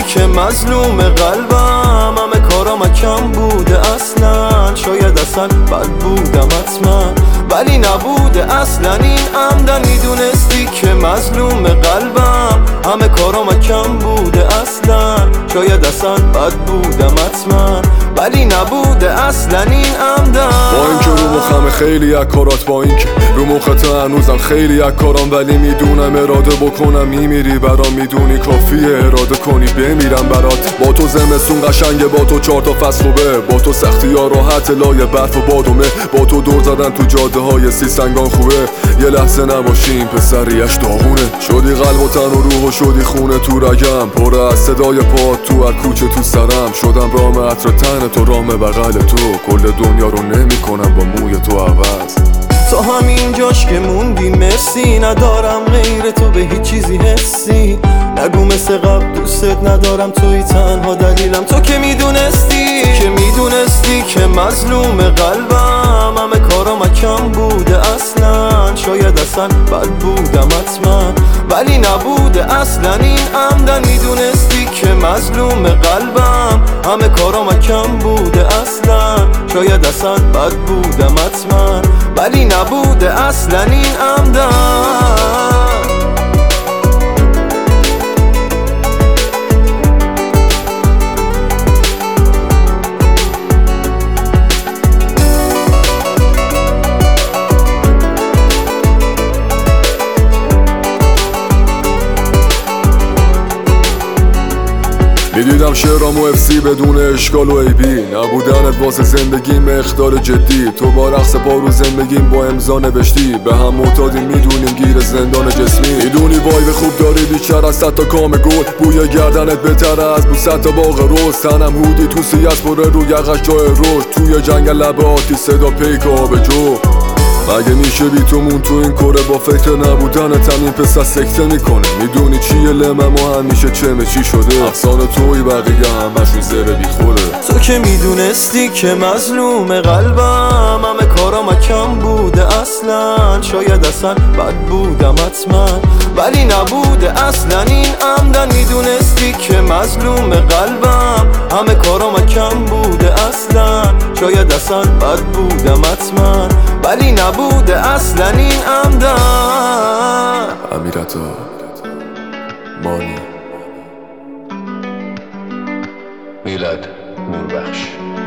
که مظلوم قلبم. همه کارام کم بوده اصلا، شاید اصلا بد بودم حتما، ولی نبوده اصلا این عمدن. میدونستی که مظلوم قلبم، همه کارام کم بوده اصلا، شاید اصلا بد بودم حتما، ولی نبوده اصلا این عمدن. با اینکه رو مخم خیلی از کارات، با اینکه رو مخت هنوزم خیلی از کارام، ولی میدونم اراده بکنم میمیری برام. میدونی کافیه اراده کنی بمیرم برات. با تو زمستون قشنگه، با تو 4 تا فصل خوبه، با تو سختی ها راحت لای برف و بادومه، با تو دور زدن تو جاده های سیسنگان خوبه. یه لحظه نباشیم پسریش داغونه، شدی قلب و تن و روح و شدی خونه تو رگم، پر از صدای پات تو هر کوچه تو سرم. شدم رام عطر تن تو، رام بغل تو، کل دنیا رو نمی کنم با موی تو عوض. تا همین جاش که موندی مرسی، ندارم غیر تو به هیچ چیزی حسی. نگو مثل قبل دوستت ندارم، توی تنها دلیلم. تو که میدونستی که مظلوم قلبم، همه کارام کم بوده اصلا، شاید اصلا بد بودم حتما، ولی نبوده اصلا این عمدن. میدونستی که مظلوم قلبم، همه کارام کم بوده اصلا، شاید اصلا بد بودم حتما، ولی نبوده اصلا این عمدن. میدیدم شعرام و افسی بدون اشکال و عیبی، نبودنت واسه زندگی مقدار جدی. تو با رقص پا رو زندگیم با امضا نوشتی، به هم معتادیم میدونیم گیر زندان جسمی. میدونی وایب خوب داری بیشتر از 100 تا کام گل، بوی گردنت بهتره از بو 100 تا باغ روز. تنم هودی تو سیاس پره رو یقش جای رشد، توی جنگل لب آتی صدا پیک آبجو. مگه میشه بی تو مون تو این کره، با فکر نبودنت هم این پسر سکته میکنه. میدونی چیه لمم و همیشه چمه چی شده، افسانه توی بقیه همشون زره بی خوره. تو که میدونستی که مظلوم قلبم، همه کارام کم بوده اصلا، شاید اصلا بد بودم حتما، ولی نبوده اصلا این عمدن. میدونستی که مظلوم قلبم، همه کارام کم بوده اصلا، شاید اصلا بد بودم حتما، ولی نبوده اصلا این عمدن. امیرعطا مانی میلاد نوربخش.